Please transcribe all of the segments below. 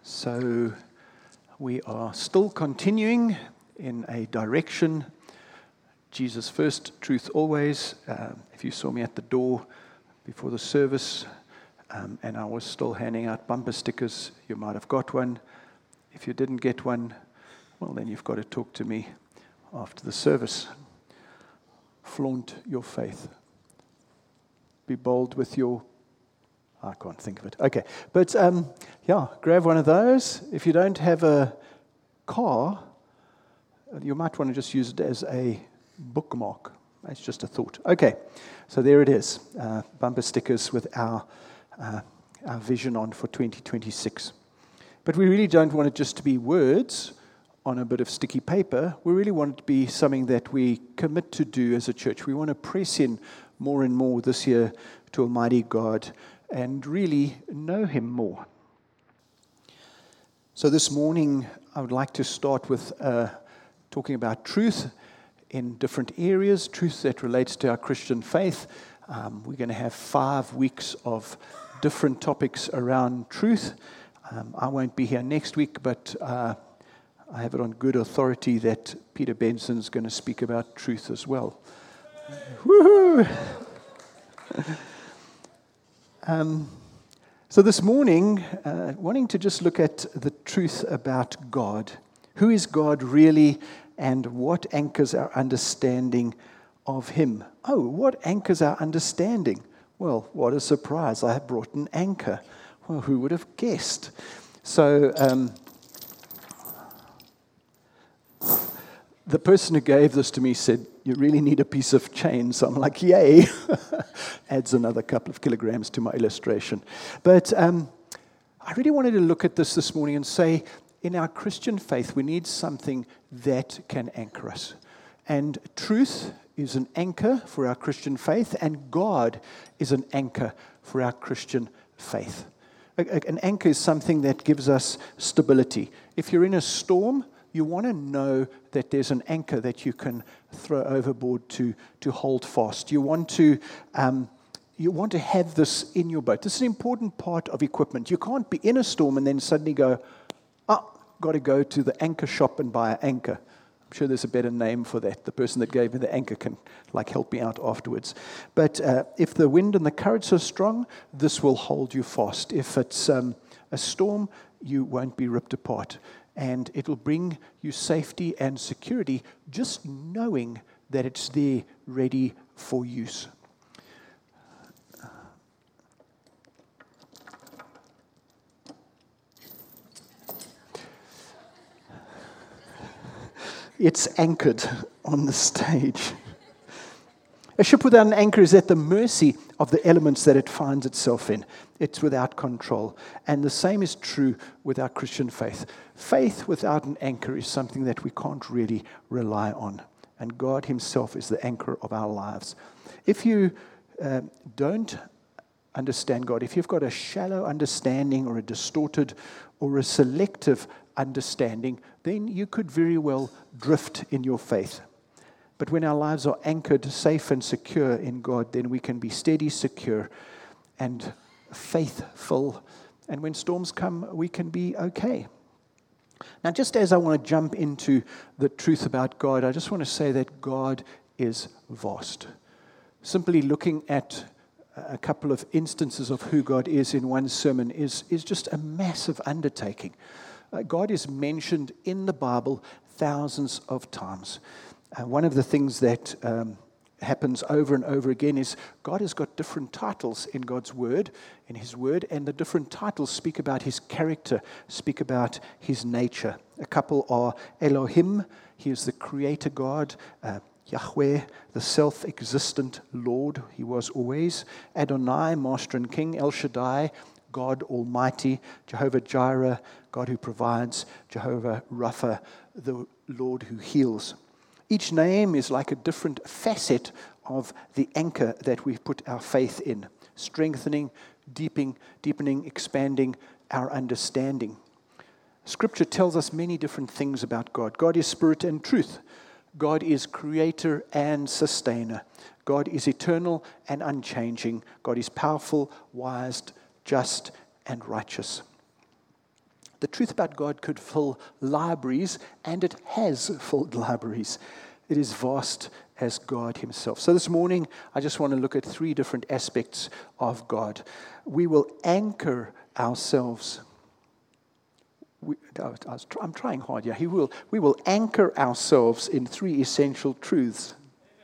So we are still continuing in a direction. Jesus first, truth always. If you saw me at the door before the service and I was still handing out bumper stickers, you might have got one. If you didn't get one, well, then you've got to talk to me after the service. Flaunt your faith. Be bold with your... I can't think of it. Okay. But, grab one of those. If you don't have a car, you might want to just use it as a bookmark. That's just a thought. Okay. So there it is. Bumper stickers with our vision on for 2026. But we really don't want it just to be words on a bit of sticky paper. We really want it to be something that we commit to do as a church. We want to press in more and more this year to Almighty God and really know Him more. So this morning, I would like to start with talking about truth in different areas, truth that relates to our Christian faith. We're going to have 5 weeks of different topics around truth. I won't be here next week, but I have it on good authority that Peter Benson's going to speak about truth as well. Woohoo! So this morning, wanting to just look at the truth about God. Who is God really, and what anchors our understanding of Him? Oh, what anchors our understanding? Well, what a surprise. I have brought an anchor. Well, who would have guessed? So the person who gave this to me said, "You really need a piece of chain." So I'm like, yay. Adds another couple of kilograms to my illustration. But I really wanted to look at this morning and say, in our Christian faith, we need something that can anchor us. And truth is an anchor for our Christian faith, and God is an anchor for our Christian faith. An anchor is something that gives us stability. If you're in a storm, you want to know that there's an anchor that you can throw overboard to hold fast. You want to have this in your boat. This is an important part of equipment. You can't be in a storm and then suddenly go, got to go to the anchor shop and buy an anchor. I'm sure there's a better name for that. The person that gave me the anchor can help me out afterwards. But if the wind and the currents are strong, this will hold you fast. If it's a storm, you won't be ripped apart. And it will bring you safety and security just knowing that it's there ready for use. It's anchored on the stage. A ship without an anchor is at the mercy of the elements that it finds itself in. It's without control. And the same is true with our Christian faith. Faith without an anchor is something that we can't really rely on. And God Himself is the anchor of our lives. If you don't understand God, if you've got a shallow understanding or a distorted or a selective understanding, then you could very well drift in your faith. But when our lives are anchored, safe and secure in God, then we can be steady, secure, and faithful. And when storms come, we can be okay. Now, just as I want to jump into the truth about God, I just want to say that God is vast. Simply looking at a couple of instances of who God is in one sermon is just a massive undertaking. God is mentioned in the Bible thousands of times. One of the things that happens over and over again is God has got different titles in God's Word, in His Word, and the different titles speak about His character, speak about His nature. A couple are Elohim, He is the Creator God, Yahweh, the self-existent Lord, He was always, Adonai, Master and King, El Shaddai, God Almighty, Jehovah Jireh, God who provides, Jehovah Rapha, the Lord who heals. Each name is like a different facet of the anchor that we put our faith in, strengthening, deepening, expanding our understanding. Scripture tells us many different things about God. God is spirit and truth. God is creator and sustainer. God is eternal and unchanging. God is powerful, wise, just, and righteous. The truth about God could fill libraries, and it has filled libraries. It is vast as God himself. So this morning, I just want to look at 3 different aspects of God. We will anchor ourselves. I'm trying hard here. We will anchor ourselves in 3 essential truths.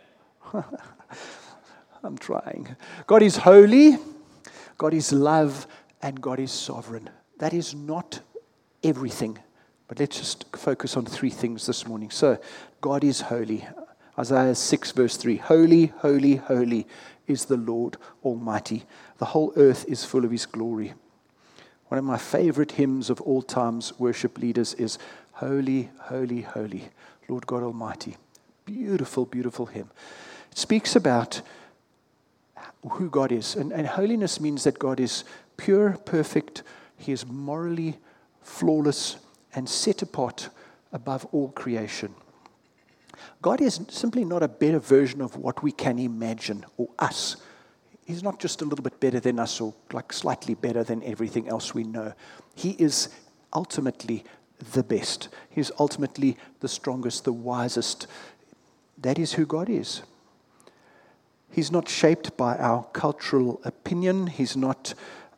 I'm trying. God is holy, God is love, and God is sovereign. That is not everything. But let's just focus on 3 things this morning. So, God is holy. Isaiah 6 verse 3. Holy, holy, holy is the Lord Almighty. The whole earth is full of his glory. One of my favorite hymns of all times, worship leaders, is Holy, Holy, Holy, Lord God Almighty. Beautiful, beautiful hymn. It speaks about who God is. And holiness means that God is pure, perfect. He is morally flawless and set apart above all creation. God is simply not a better version of what we can imagine or us. He's not just a little bit better than us or like slightly better than everything else we know. He is ultimately the best. He is ultimately the strongest, the wisest. That is who God is. He's not shaped by our cultural opinion. He's not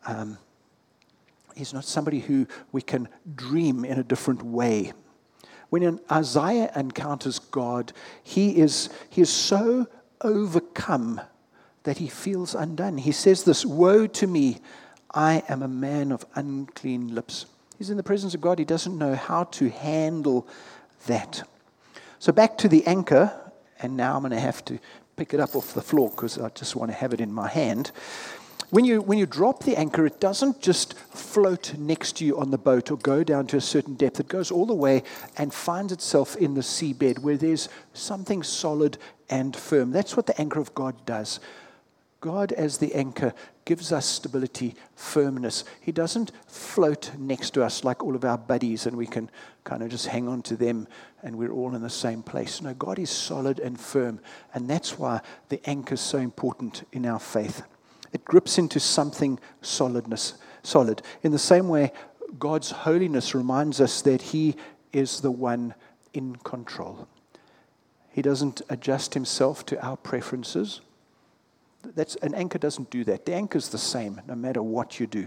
somebody who we can dream in a different way. When Isaiah encounters God, he is so overcome that he feels undone. He says this, "Woe to me, I am a man of unclean lips." He's in the presence of God. He doesn't know how to handle that. So back to the anchor, and now I'm going to have to pick it up off the floor because I just want to have it in my hand. When you drop the anchor, it doesn't just float next to you on the boat or go down to a certain depth. It goes all the way and finds itself in the seabed where there's something solid and firm. That's what the anchor of God does. God, as the anchor, gives us stability, firmness. He doesn't float next to us like all of our buddies and we can kind of just hang on to them and we're all in the same place. No, God is solid and firm, and that's why the anchor is so important in our faith. It grips into something solid. In the same way, God's holiness reminds us that he is the one in control. He doesn't adjust himself to our preferences. An anchor doesn't do that. The anchor's the same no matter what you do.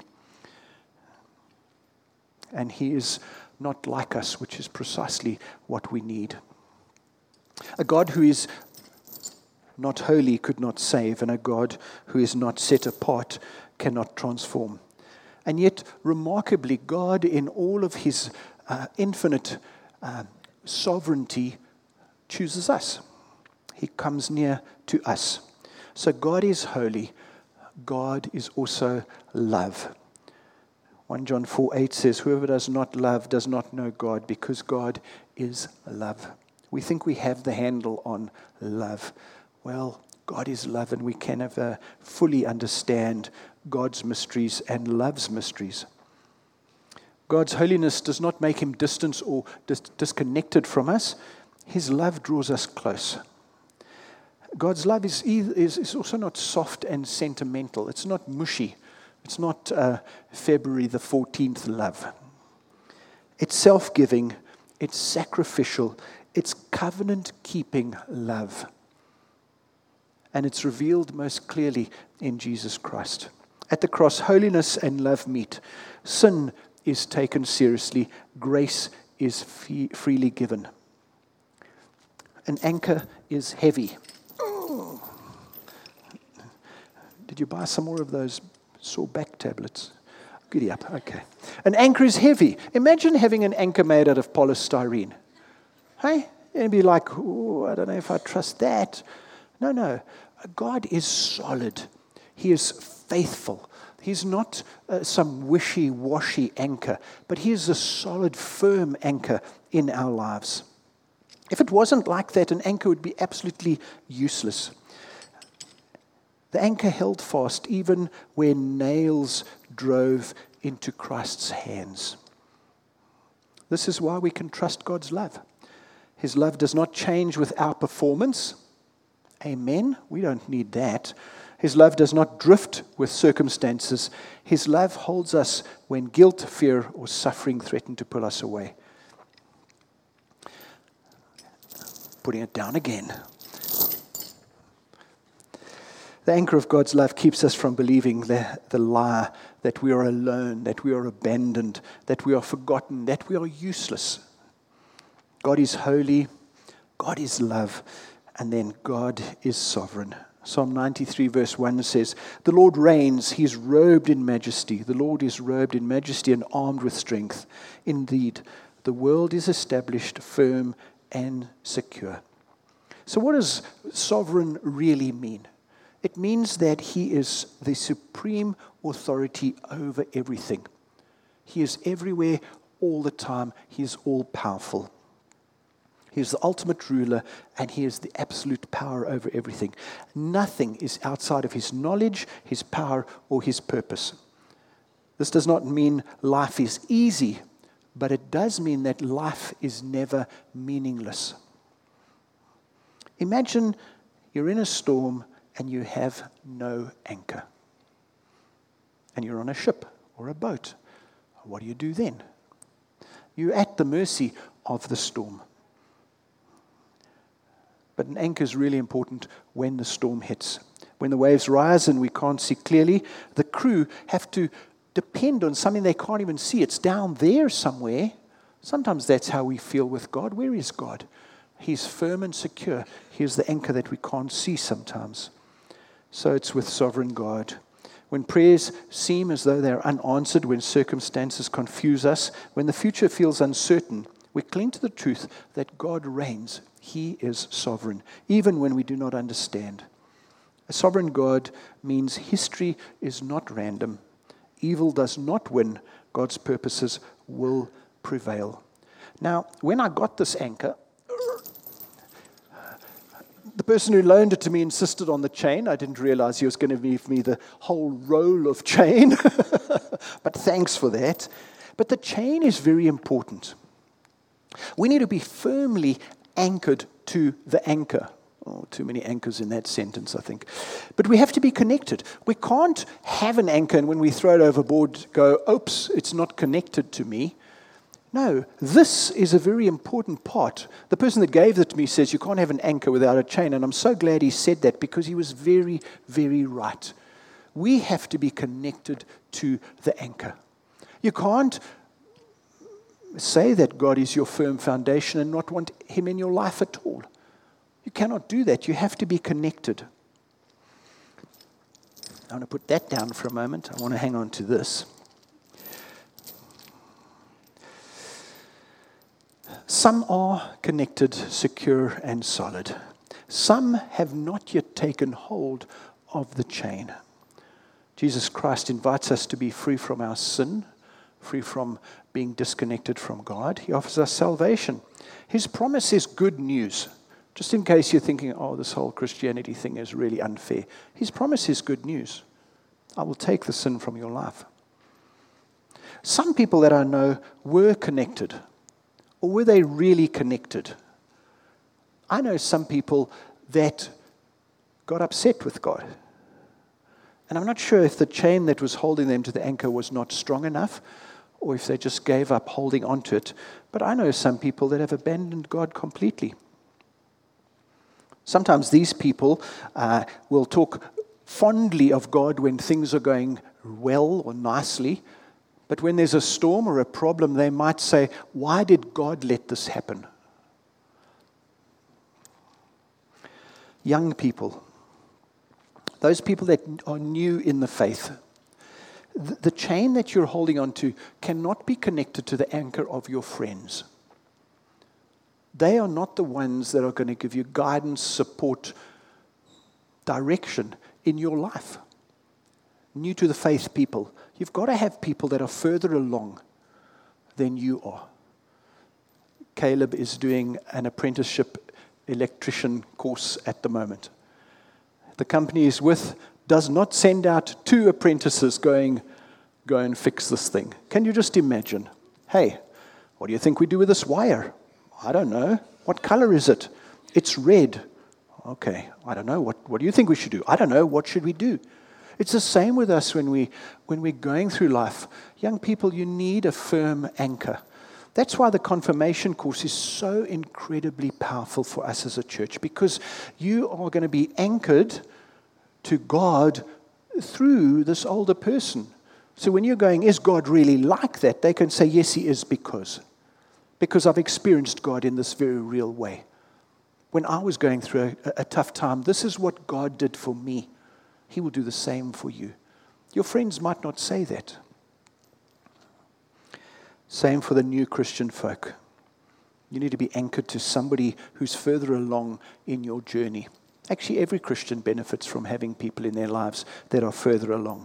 And he is not like us, which is precisely what we need. A God who is not holy could not save, and a God who is not set apart cannot transform. And yet, remarkably, God, in all of his infinite sovereignty, chooses us. He comes near to us. So God is holy. God is also love. 1 John 4:8 says, "Whoever does not love does not know God, because God is love." We think we have the handle on love. Well, God is love, and we can never fully understand God's mysteries and love's mysteries. God's holiness does not make him distant or disconnected from us. His love draws us close. God's love is also not soft and sentimental. It's not mushy. It's not February the 14th love. It's self-giving. It's sacrificial. It's covenant-keeping love. And it's revealed most clearly in Jesus Christ. At the cross, holiness and love meet. Sin is taken seriously. Grace is freely given. An anchor is heavy. Did you buy some more of those sore back tablets? Giddy up, okay. An anchor is heavy. Imagine having an anchor made out of polystyrene. Hey? It'd be like, oh, I don't know if I trust that. No. God is solid. He is faithful. He's not some wishy-washy anchor, but he is a solid, firm anchor in our lives. If it wasn't like that, an anchor would be absolutely useless. The anchor held fast even where nails drove into Christ's hands. This is why we can trust God's love. His love does not change with our performance. Amen. We don't need that. His love does not drift with circumstances. His love holds us when guilt, fear, or suffering threaten to pull us away. Putting it down again. The anchor of God's love keeps us from believing the lie that we are alone, that we are abandoned, that we are forgotten, that we are useless. God is holy, God is love, and then God is sovereign. Psalm 93 verse 1 says, "The Lord reigns, He is robed in majesty. The Lord is robed in majesty and armed with strength. Indeed, the world is established firm and secure." So what does sovereign really mean? It means that He is the supreme authority over everything. He is everywhere, all the time. He is all-powerful. He is the ultimate ruler, and He is the absolute power over everything. Nothing is outside of His knowledge, His power, or His purpose. This does not mean life is easy, but it does mean that life is never meaningless. Imagine you're in a storm and you have no anchor. And you're on a ship or a boat. What do you do then? You're at the mercy of the storm. But an anchor is really important when the storm hits. When the waves rise and we can't see clearly, the crew have to depend on something they can't even see. It's down there somewhere. Sometimes that's how we feel with God. Where is God? He's firm and secure. He's the anchor that we can't see sometimes. So it's with sovereign God. When prayers seem as though they're unanswered, when circumstances confuse us, when the future feels uncertain, we cling to the truth that God reigns. He is sovereign, even when we do not understand. A sovereign God means history is not random. Evil does not win. God's purposes will prevail. Now, when I got this anchor, the person who loaned it to me insisted on the chain. I didn't realize he was going to give me the whole roll of chain. But thanks for that. But the chain is very important. We need to be firmly anchored to the anchor. Oh, too many anchors in that sentence, I think. But we have to be connected. We can't have an anchor and when we throw it overboard go, oops, it's not connected to me. No, this is a very important part. The person that gave it to me says you can't have an anchor without a chain, and I'm so glad he said that because he was very, very right. We have to be connected to the anchor. You can't say that God is your firm foundation and not want Him in your life at all. You cannot do that. You have to be connected. I want to put that down for a moment. I want to hang on to this. Some are connected, secure, and solid. Some have not yet taken hold of the chain. Jesus Christ invites us to be free from our sin, free from being disconnected from God. He offers us salvation. His promise is good news. Just in case you're thinking, oh, this whole Christianity thing is really unfair. His promise is good news. I will take the sin from your life. Some people that I know were connected. Or were they really connected? I know some people that got upset with God. And I'm not sure if the chain that was holding them to the anchor was not strong enough, or if they just gave up holding onto it. But I know some people that have abandoned God completely. Sometimes these people will talk fondly of God when things are going well or nicely. But when there's a storm or a problem, they might say, why did God let this happen? Young people, those people that are new in the faith, the chain that you're holding on to cannot be connected to the anchor of your friends. They are not the ones that are going to give you guidance, support, direction in your life. New to the faith people, you've got to have people that are further along than you are. Caleb is doing an apprenticeship electrician course at the moment. The company he's with does not send out 2 apprentices going, go and fix this thing. Can you just imagine? Hey, what do you think we do with this wire? I don't know. What color is it? It's red. Okay, I don't know. What do you think we should do? I don't know. What should we do? It's the same with us when we're going through life. Young people, you need a firm anchor. That's why the confirmation course is so incredibly powerful for us as a church, because you are going to be anchored to God through this older person. So when you're going, is God really like that? They can say, yes, He is, because I've experienced God in this very real way. When I was going through a tough time, this is what God did for me. He will do the same for you. Your friends might not say that. Same for the new Christian folk. You need to be anchored to somebody who's further along in your journey. Actually, every Christian benefits from having people in their lives that are further along.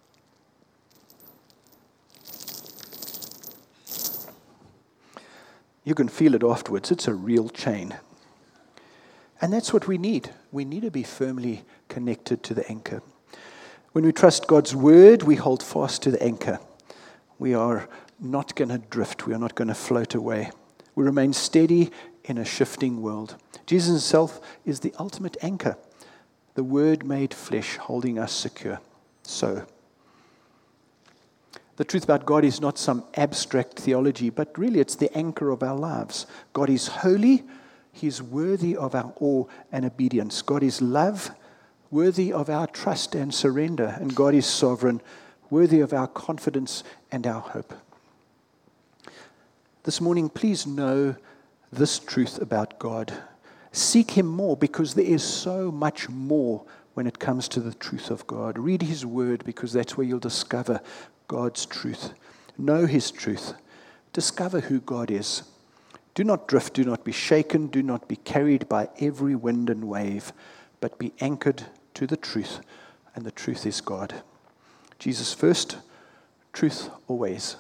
You can feel it afterwards. It's a real chain. And that's what we need. We need to be firmly connected to the anchor. When we trust God's word, we hold fast to the anchor. We are not going to drift. We are not going to float away. We remain steady in a shifting world. Jesus himself is the ultimate anchor, the Word made flesh, holding us secure. So, the truth about God is not some abstract theology, but really it's the anchor of our lives. God is holy. He is worthy of our awe and obedience. God is love, worthy of our trust and surrender. And God is sovereign, worthy of our confidence and our hope. This morning, please know this truth about God. Seek Him more, because there is so much more when it comes to the truth of God. Read His Word, because that's where you'll discover God's truth. Know His truth. Discover who God is. Do not drift, do not be shaken, do not be carried by every wind and wave, but be anchored to the truth, and the truth is God. Jesus first, truth always.